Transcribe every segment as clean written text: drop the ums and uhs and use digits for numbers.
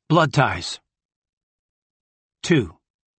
Blood ties. 2.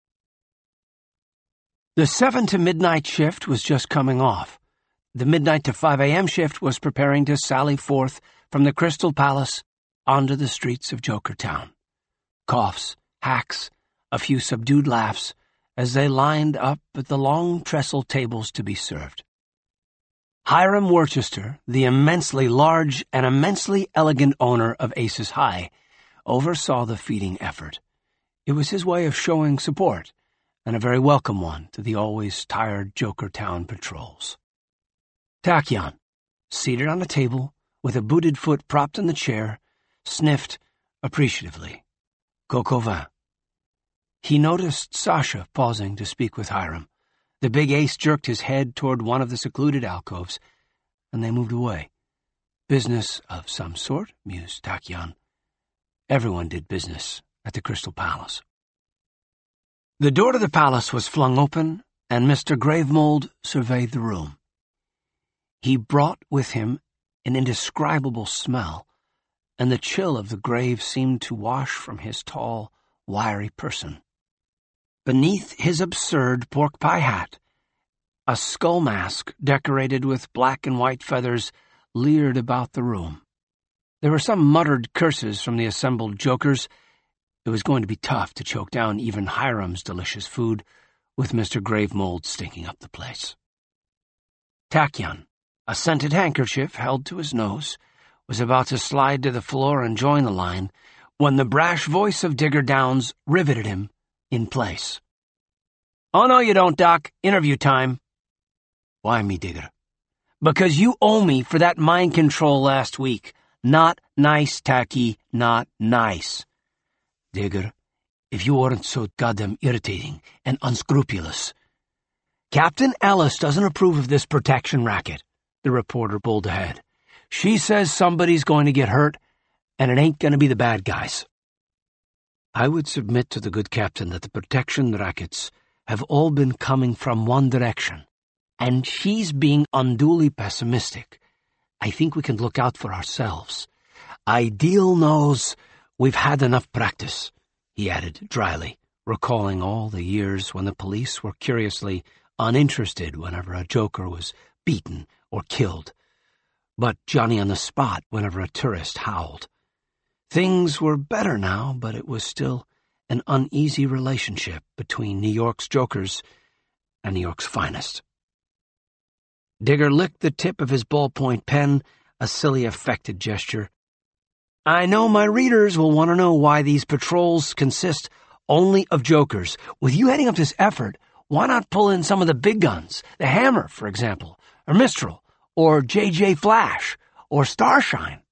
The 7 to midnight shift was just coming off. The midnight to 5 a.m. shift was preparing to sally forth from the Crystal Palace onto the streets of Jokertown. Coughs, hacks, a few subdued laughs as they lined up at the long trestle tables to be served. Hiram Worcester, the immensely large and immensely elegant owner of Aces High, oversaw the feeding effort. It was his way of showing support, and a very welcome one to the always tired Jokertown patrols. Tachyon, seated on a table, with a booted foot propped in the chair, sniffed appreciatively. Coq au vin. He noticed Sasha pausing to speak with Hiram. The big ace jerked his head toward one of the secluded alcoves, and they moved away. Business of some sort, mused Tachyon. Everyone did business at the Crystal Palace. The door to the palace was flung open, and Mr. Gravemold surveyed the room. He brought with him an indescribable smell, and the chill of the grave seemed to wash from his tall, wiry person. Beneath his absurd pork-pie hat, a skull mask decorated with black and white feathers leered about the room. There were some muttered curses from the assembled jokers. It was going to be tough to choke down even Hiram's delicious food, with Mr. Gravemold stinking up the place. Tachyon, a scented handkerchief held to his nose, was about to slide to the floor and join the line when the brash voice of Digger Downs riveted him in place. "Oh, no, you don't, Doc. Interview time." "Why me, Digger?" "Because you owe me for that mind control last week. Not nice, Tacky, not nice." "Digger, if you weren't so goddamn irritating and unscrupulous." "Captain Ellis doesn't approve of this protection racket," the reporter bowled ahead. "She says somebody's going to get hurt, and it ain't going to be the bad guys." "I would submit to the good captain that the protection rackets have all been coming from one direction, and she's being unduly pessimistic. I think we can look out for ourselves. Ideal knows we've had enough practice," he added dryly, recalling all the years when the police were curiously uninterested whenever a joker was beaten or killed, but Johnny on the spot whenever a tourist howled. Things were better now, but it was still an uneasy relationship between New York's jokers and New York's finest. Digger licked the tip of his ballpoint pen, a silly affected gesture. "I know my readers will want to know why these patrols consist only of jokers. With you heading up this effort, why not pull in some of the big guns, the Hammer, for example, or Mistral, or J.J. Flash, or Starshine?"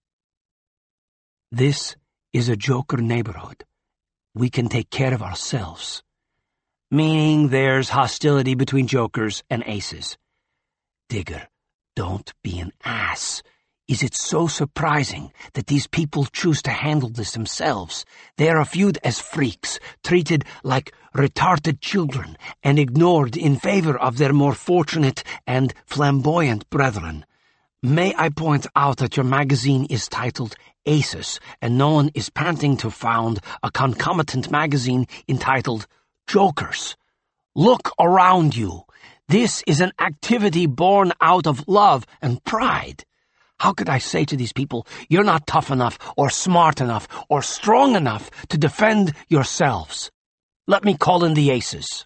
"This is a joker neighborhood. We can take care of ourselves." "Meaning there's hostility between jokers and aces." "Digger, don't be an ass. Is it so surprising that these people choose to handle this themselves? They are viewed as freaks, treated like retarded children, and ignored in favor of their more fortunate and flamboyant brethren. May I point out that your magazine is titled Aces, and no one is panting to found a concomitant magazine entitled Jokers. Look around you. This is an activity born out of love and pride. How could I say to these people, you're not tough enough, or smart enough, or strong enough to defend yourselves? Let me call in the aces."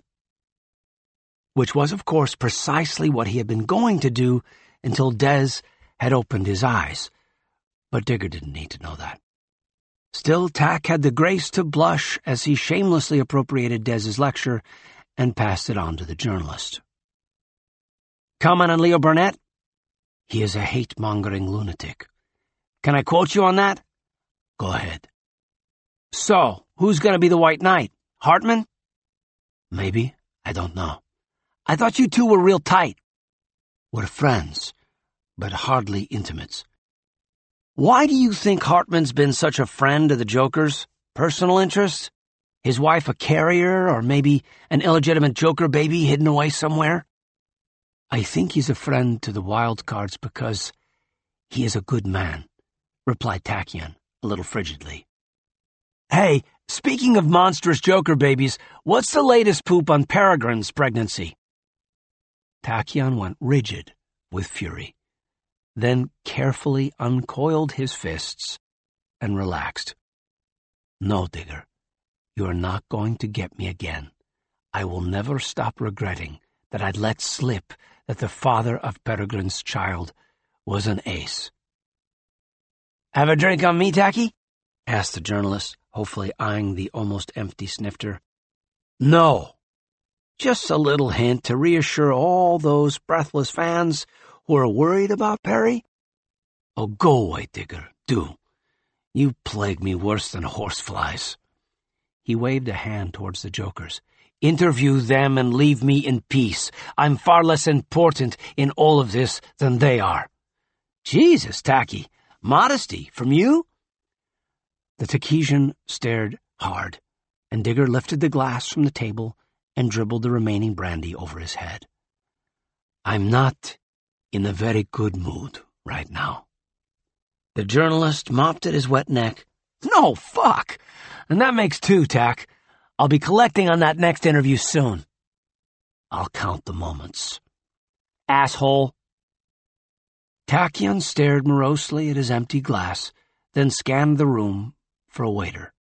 Which was, of course, precisely what he had been going to do until Dez had opened his eyes. But Digger didn't need to know that. Still, Tack had the grace to blush as he shamelessly appropriated Dez's lecture and passed it on to the journalist. "Comment on Leo Burnett?" "He is a hate-mongering lunatic." "Can I quote you on that?" "Go ahead." "So, who's going to be the White Knight? Hartman?" "Maybe. I don't know." "I thought you two were real tight." "We're friends, but hardly intimates." "Why do you think Hartman's been such a friend to the jokers? Personal interest? His wife a carrier, or maybe an illegitimate joker baby hidden away somewhere?" "I think he's a friend to the wild cards because he is a good man," replied Tachyon, a little frigidly. Hey, speaking of monstrous Joker babies, what's the latest poop on Peregrine's pregnancy? Tachyon went rigid with fury, then carefully uncoiled his fists and relaxed. No, Digger, you are not going to get me again. I will never stop regretting that I'd let slip that the father of Peregrine's child was an ace. Have a drink on me, Tacky? Asked the journalist, hopefully eyeing the almost empty snifter. No. Just a little hint to reassure all those breathless fans who are worried about Perry. Oh, go away, Digger, do. You plague me worse than horseflies. He waved a hand towards the jokers. Interview them and leave me in peace. I'm far less important in all of this than they are. Jesus, Tacky, modesty from you? The Takesian stared hard, and Digger lifted the glass from the table and dribbled the remaining brandy over his head. I'm not in a very good mood right now. The journalist mopped at his wet neck. No, fuck! And that makes two, Tack. I'll be collecting on that next interview soon. I'll count the moments. Asshole. Tachyon stared morosely at his empty glass, then scanned the room for a waiter.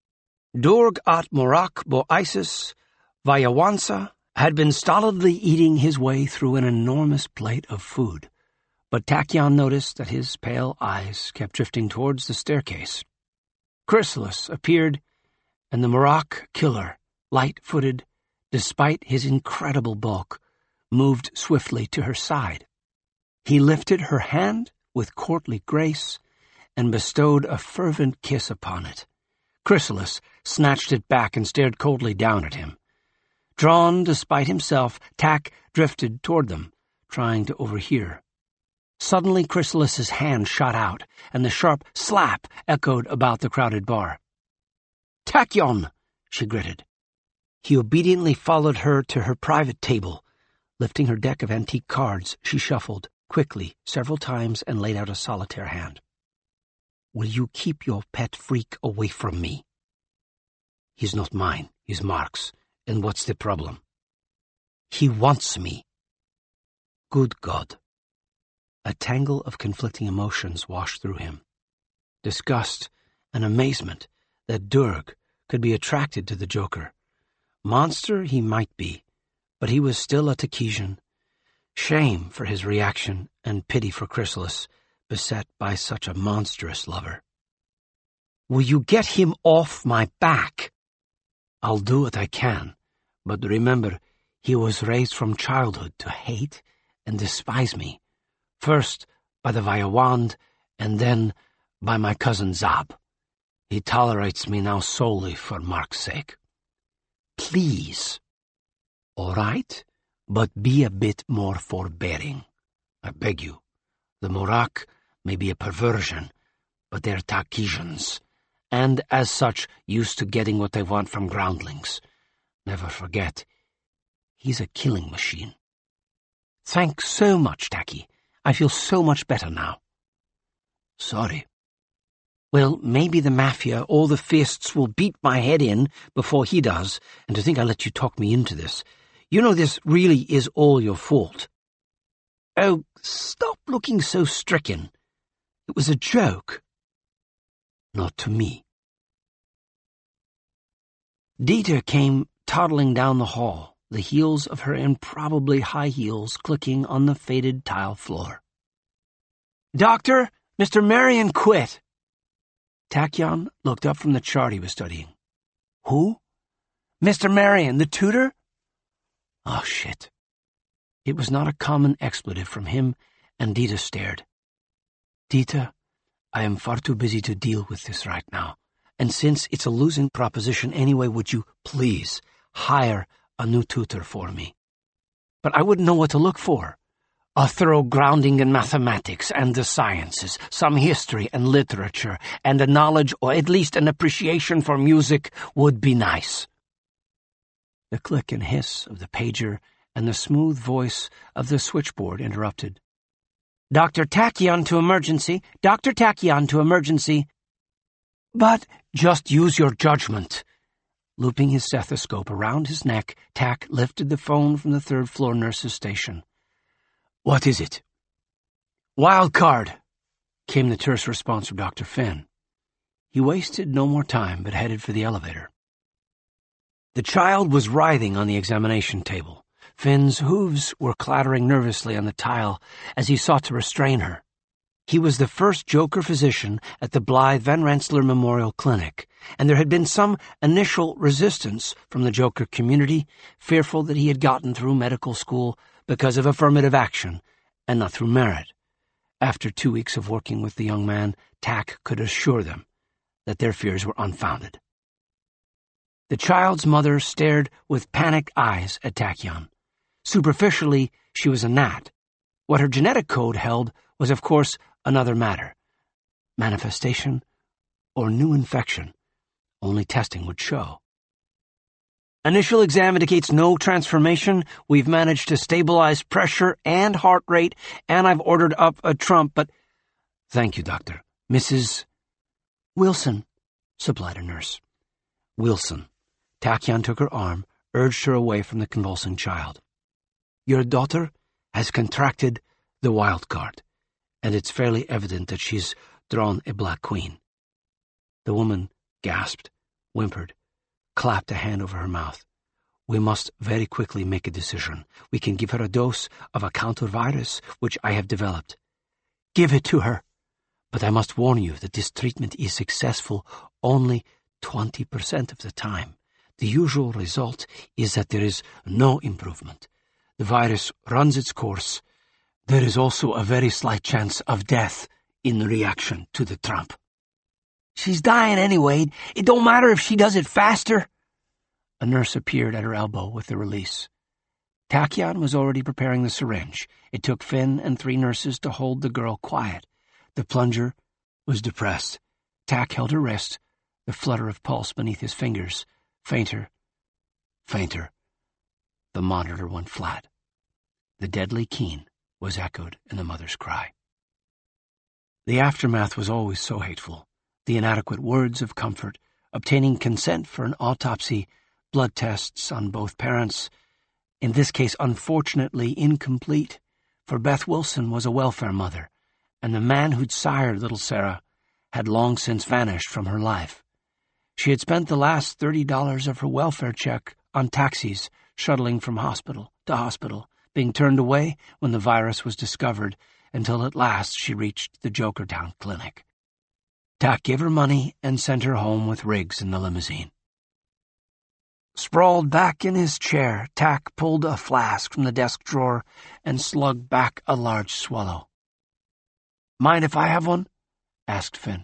Durg at Morak bo Isis Vayawansa had been stolidly eating his way through an enormous plate of food, but Tachyon noticed that his pale eyes kept drifting towards the staircase. Chrysalis appeared, and the Morak killer, light-footed, despite his incredible bulk, moved swiftly to her side. He lifted her hand with courtly grace and bestowed a fervent kiss upon it. Chrysalis snatched it back and stared coldly down at him. Drawn despite himself, Tack drifted toward them, trying to overhear. Suddenly Chrysalis's hand shot out, and the sharp slap echoed about the crowded bar. "Tachyon!" she gritted. He obediently followed her to her private table. Lifting her deck of antique cards, she shuffled quickly several times and laid out a solitaire hand. "Will you keep your pet freak away from me?" "He's not mine, he's Mark's. And what's the problem?" "He wants me." Good God. A tangle of conflicting emotions washed through him. Disgust and amazement that Durg could be attracted to the Joker. Monster he might be, but he was still a Takesian. Shame for his reaction and pity for Chrysalis, beset by such a monstrous lover. "Will you get him off my back?" "I'll do what I can, but remember, he was raised from childhood to hate and despise me, first by the Vayawand and then by my cousin Zab. He tolerates me now solely for Mark's sake." "Please." "All right, but be a bit more forbearing. I beg you. The Morak may be a perversion, but they're Takesians, and as such used to getting what they want from groundlings. Never forget, he's a killing machine." "Thanks so much, Tacky. I feel so much better now." "Sorry." "Well, maybe the Mafia or the Fists will beat my head in before he does, and to think I let you talk me into this. You know this really is all your fault." "Oh, stop looking so stricken. It was a joke." "Not to me." Dita came toddling down the hall, the heels of her improbably high heels clicking on the faded tile floor. "Doctor, Mr. Marion quit." Tachyon looked up from the chart he was studying. "Who?" "Mr. Marion, the tutor." Oh, shit. It was not a common expletive from him, and Dita stared. "Dita, I am far too busy to deal with this right now, and since it's a losing proposition anyway, would you please hire a new tutor for me? But I wouldn't know what to look for. A thorough grounding in mathematics and the sciences, some history and literature, and a knowledge or at least an appreciation for music would be nice." The click and hiss of the pager and the smooth voice of the switchboard interrupted. "Dr. Tachyon to emergency. Dr. Tachyon to emergency." But just use your judgment. Looping his stethoscope around his neck, Tack lifted the phone from the third-floor nurse's station. What is it? Wild card, came the terse response from Dr. Finn. He wasted no more time, but headed for the elevator. The child was writhing on the examination table. Finn's hooves were clattering nervously on the tile as he sought to restrain her. He was the first Joker physician at the Blythe Van Rensselaer Memorial Clinic, and there had been some initial resistance from the Joker community, fearful that he had gotten through medical school because of affirmative action and not through merit. After 2 weeks of working with the young man, Tack could assure them that their fears were unfounded. The child's mother stared with panicked eyes at Tachyon. Superficially, she was a gnat. What her genetic code held was, of course, another matter. Manifestation or new infection. Only testing would show. Initial exam indicates no transformation. We've managed to stabilize pressure and heart rate, and I've ordered up a Trump, but... Thank you, Doctor. Mrs. Wilson, supplied a nurse. Wilson. Tachyon took her arm, urged her away from the convulsing child. Your daughter has contracted the wild card, and it's fairly evident that she's drawn a black queen. The woman gasped, whimpered, clapped a hand over her mouth. We must very quickly make a decision. We can give her a dose of a counter-virus which I have developed. Give it to her. But I must warn you that this treatment is successful only 20% of the time. The usual result is that there is no improvement. The virus runs its course. There is also a very slight chance of death in reaction to the Trump. She's dying anyway. It don't matter if she does it faster. A nurse appeared at her elbow with the release. Tachyon was already preparing the syringe. It took Finn and 3 nurses to hold the girl quiet. The plunger was depressed. Tack held her wrist, the flutter of pulse beneath his fingers. Fainter, fainter. The monitor went flat. The deadly keen was echoed in the mother's cry. The aftermath was always so hateful. The inadequate words of comfort, obtaining consent for an autopsy, blood tests on both parents, in this case unfortunately incomplete, for Beth Wilson was a welfare mother, and the man who'd sired little Sarah had long since vanished from her life. She had spent the last $30 of her welfare check on taxis shuttling from hospital to hospital, being turned away when the virus was discovered, until at last she reached the Jokertown clinic. Tack gave her money and sent her home with Riggs in the limousine. Sprawled back in his chair, Tack pulled a flask from the desk drawer and slugged back a large swallow. Mind if I have one? Asked Finn.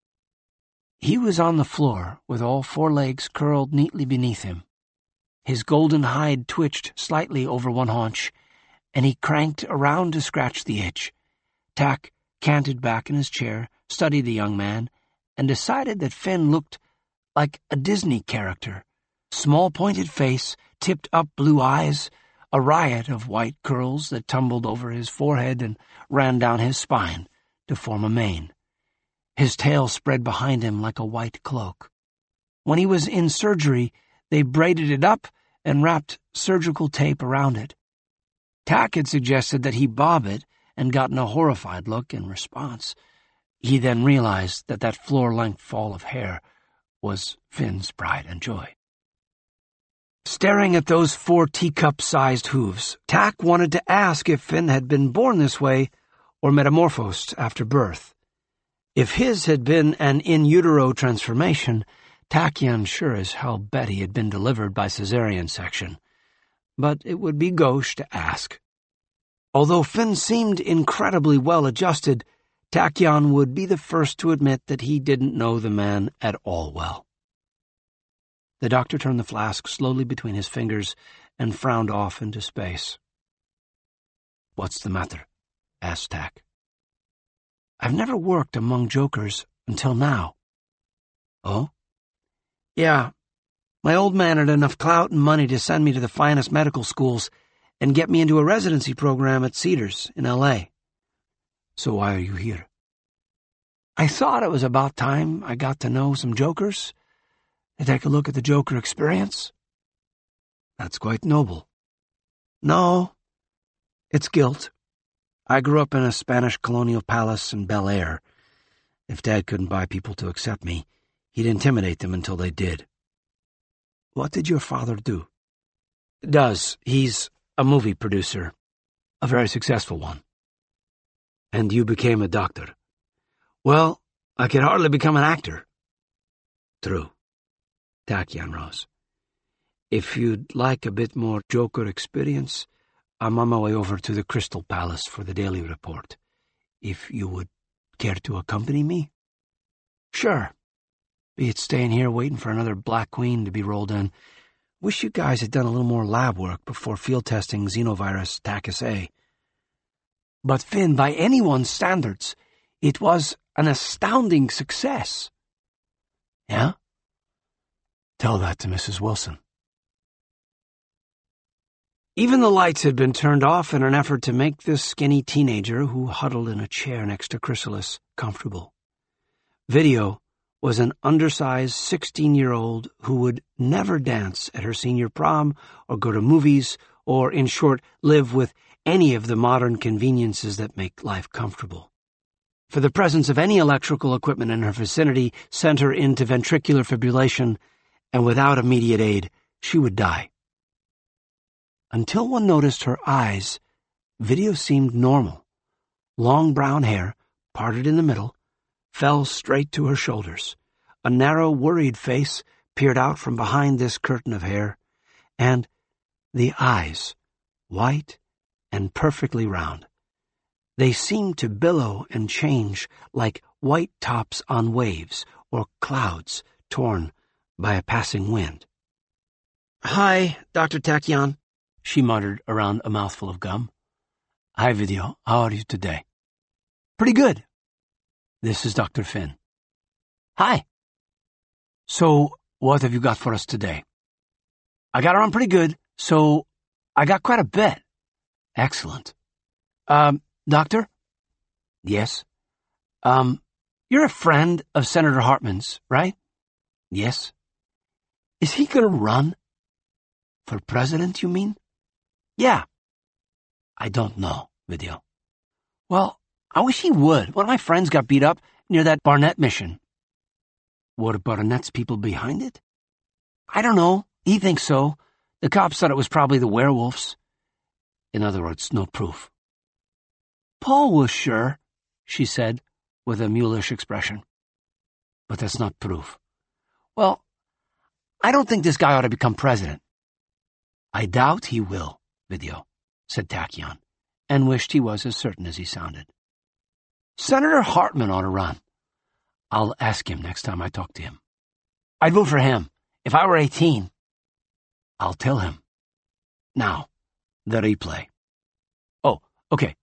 He was on the floor, with all 4 legs curled neatly beneath him. His golden hide twitched slightly over one haunch, and he cranked around to scratch the itch. Tack canted back in his chair, studied the young man, and decided that Finn looked like a Disney character. Small pointed face, tipped-up blue eyes, a riot of white curls that tumbled over his forehead and ran down his spine to form a mane. His tail spread behind him like a white cloak. When he was in surgery, they braided it up and wrapped surgical tape around it. Tack had suggested that he bob it and gotten a horrified look in response. He then realized that that floor-length fall of hair was Finn's pride and joy. Staring at those 4 teacup-sized hooves, Tack wanted to ask if Finn had been born this way or metamorphosed after birth. If his had been an in utero transformation, Tachyon sure as hell bet he had been delivered by cesarean section. But it would be gauche to ask. Although Finn seemed incredibly well-adjusted, Tachyon would be the first to admit that he didn't know the man at all well. The doctor turned the flask slowly between his fingers and frowned off into space. "What's the matter?" asked Tack. "I've never worked among jokers until now." "Oh?" "Yeah. My old man had enough clout and money to send me to the finest medical schools and get me into a residency program at Cedars in L.A. "So why are you here?" I thought it was about time I got to know some jokers to take a look at the Joker experience. That's quite noble. No, it's guilt. I grew up in a Spanish colonial palace in Bel Air. If Dad couldn't buy people to accept me, he'd intimidate them until they did. What did your father do? He's a movie producer, a very successful one. And you became a doctor. Well, I could hardly become an actor. True. Tachyon rose. If you'd like a bit more Joker experience, I'm on my way over to the Crystal Palace for the daily report. If you would care to accompany me? Sure. Be it staying here waiting for another Black Queen to be rolled in. Wish you guys had done a little more lab work before field testing xenovirus Tachus A. But Finn, by anyone's standards, it was an astounding success. Yeah? Tell that to Mrs. Wilson. Even the lights had been turned off in an effort to make this skinny teenager who huddled in a chair next to Chrysalis comfortable. Video was an undersized 16-year-old who would never dance at her senior prom or go to movies or, in short, live with any of the modern conveniences that make life comfortable. For the presence of any electrical equipment in her vicinity sent her into ventricular fibrillation, and without immediate aid, she would die. Until one noticed her eyes, Video seemed normal. Long brown hair, parted in the middle, fell straight to her shoulders. A narrow, worried face peered out from behind this curtain of hair, and the eyes, white and perfectly round. They seemed to billow and change like white tops on waves or clouds torn by a passing wind. "Hi, Dr. Tachyon," she muttered around a mouthful of gum. "Hi, Video. How are you today?" "Pretty good. This is Dr. Finn." "Hi." "So, what have you got for us today?" "I got around pretty good, so I got quite a bit." "Excellent. Doctor?" "Yes." You're a friend of Senator Hartman's, right?" "Yes." "Is he gonna run? For president, you mean?" "Yeah." "I don't know, Video." "Well, I wish he would. One of my friends got beat up near that Barnett mission." "What about Barnett's people behind it?" "I don't know. He thinks so. The cops thought it was probably the werewolves." "In other words, no proof." "Paul was sure," she said, with a mulish expression. "But that's not proof." "Well, I don't think this guy ought to become president." "I doubt he will, Video," said Tachyon, and wished he was as certain as he sounded. "Senator Hartman ought to run. I'll ask him next time I talk to him. I'd vote for him if I were 18. I'll tell him. Now, the replay." "Oh, okay."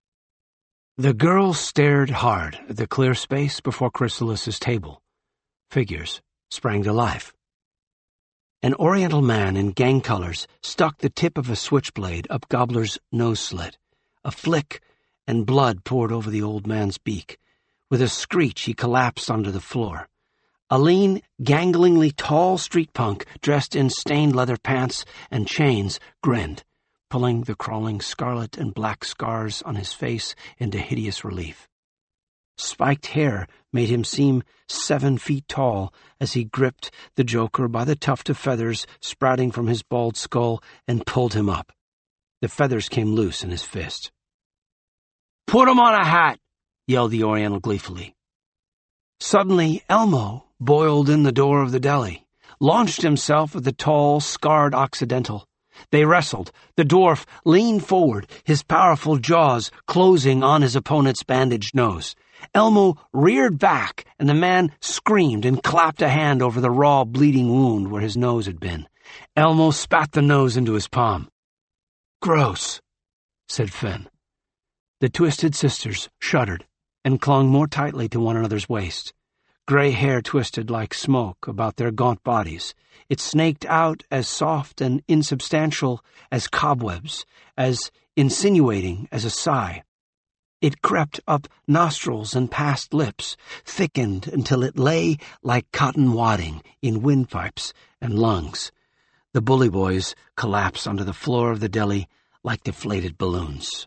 The girl stared hard at the clear space before Chrysalis's table. Figures sprang to life. An Oriental man in gang colors stuck the tip of a switchblade up Gobbler's nose slit. A flick, and blood poured over the old man's beak. With a screech, he collapsed onto the floor. A lean, ganglingly tall street punk, dressed in stained leather pants and chains, grinned, pulling the crawling scarlet and black scars on his face into hideous relief. Spiked hair made him seem 7 feet tall as he gripped the Joker by the tuft of feathers sprouting from his bald skull and pulled him up. The feathers came loose in his fist. "Put him on a hat!" yelled the Oriental gleefully. Suddenly, Elmo boiled in the door of the deli, launched himself at the tall, scarred Occidental. They wrestled. The dwarf leaned forward, his powerful jaws closing on his opponent's bandaged nose. Elmo reared back, and the man screamed and clapped a hand over the raw, bleeding wound where his nose had been. Elmo spat the nose into his palm. "Gross," said Finn. The Twisted Sisters shuddered and clung more tightly to one another's waist. Gray hair twisted like smoke about their gaunt bodies. It snaked out as soft and insubstantial as cobwebs, as insinuating as a sigh. It crept up nostrils and past lips, thickened until it lay like cotton wadding in windpipes and lungs. The bully boys collapsed onto the floor of the deli like deflated balloons.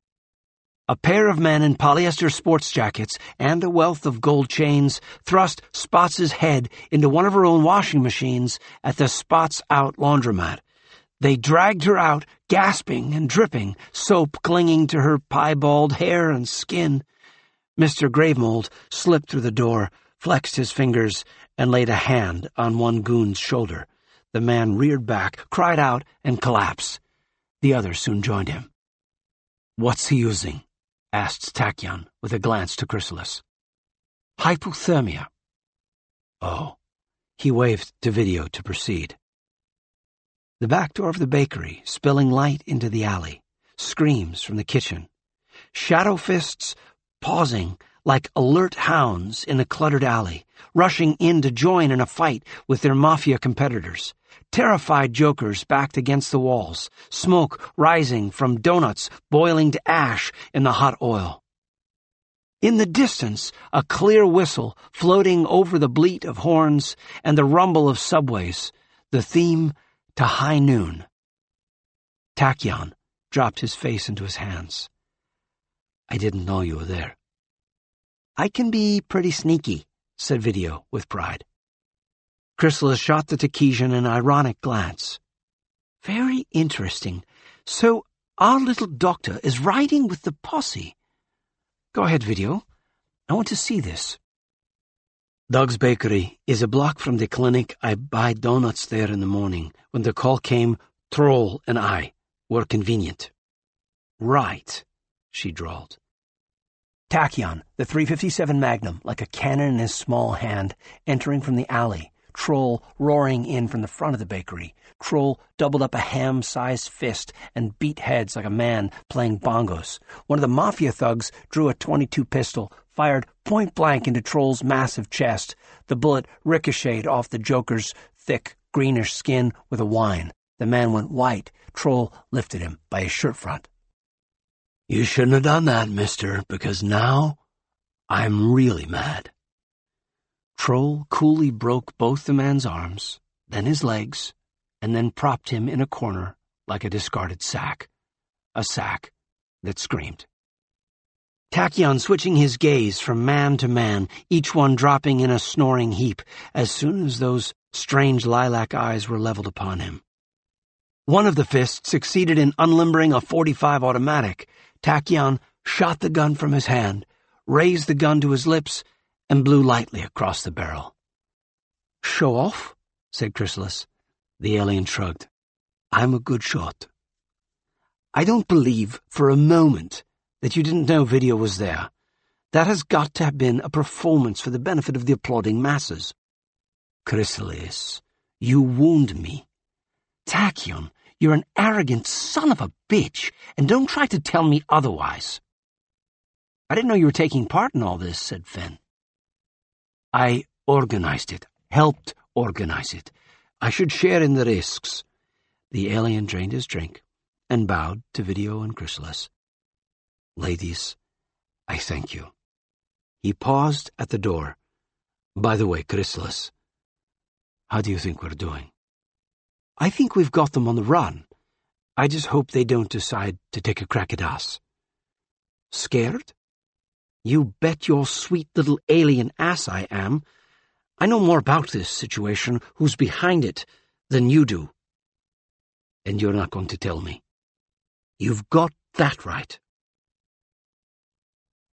A pair of men in polyester sports jackets and a wealth of gold chains thrust Spots' head into one of her own washing machines at the Spots Out laundromat. They dragged her out, gasping and dripping, soap clinging to her piebald hair and skin. Mr. Gravemold slipped through the door, flexed his fingers, and laid a hand on one goon's shoulder. The man reared back, cried out, and collapsed. The other soon joined him. "What's he using?" asked Tachyon, with a glance to Chrysalis. "Hypothermia." "Oh." He waved to Video to proceed. The back door of the bakery, spilling light into the alley. Screams from the kitchen. Shadow fists pausing like alert hounds in a cluttered alley, rushing in to join in a fight with their mafia competitors. Terrified jokers backed against the walls, smoke rising from donuts boiling to ash in the hot oil. In the distance, a clear whistle floating over the bleat of horns and the rumble of subways, the theme to High Noon. Tachyon dropped his face into his hands. "I didn't know you were there." "I can be pretty sneaky," said Video with pride. Chrysalis shot the Takesian an ironic glance. "Very interesting. So our little doctor is riding with the posse. Go ahead, Video. I want to see this." Doug's Bakery is a block from the clinic. I buy donuts there in the morning. When the call came, Troll and I were convenient. "Right," she drawled. Tachyon, the .357 Magnum, like a cannon in his small hand, entering from the alley. Troll roaring in from the front of the bakery. Troll doubled up a ham-sized fist and beat heads like a man playing bongos. One of the mafia thugs drew a .22 pistol, fired point-blank into Troll's massive chest. The bullet ricocheted off the Joker's thick, greenish skin with a whine. The man went white. Troll lifted him by his shirt front. "You shouldn't have done that, mister, because now I'm really mad." Troll coolly broke both the man's arms, then his legs, and then propped him in a corner like a discarded sack. A sack that screamed. Tachyon switching his gaze from man to man, each one dropping in a snoring heap as soon as those strange lilac eyes were leveled upon him. One of the fists succeeded in unlimbering a .45 automatic. Tachyon shot the gun from his hand, raised the gun to his lips, and blew lightly across the barrel. "Show off?" said Chrysalis. The alien shrugged. "I'm a good shot." "I don't believe for a moment that you didn't know Video was there. That has got to have been a performance for the benefit of the applauding masses." "Chrysalis, you wound me." "Tachyon, you're an arrogant son of a bitch, and don't try to tell me otherwise." "I didn't know you were taking part in all this," said Fenn. "I organized it, helped organize it. I should share in the risks." The alien drained his drink and bowed to Video and Chrysalis. "Ladies, I thank you." He paused at the door. "By the way, Chrysalis, how do you think we're doing?" "I think we've got them on the run. I just hope they don't decide to take a crack at us." "Scared? You bet your sweet little alien ass I am. I know more about this situation, who's behind it, than you do." "And you're not going to tell me?" "You've got that right."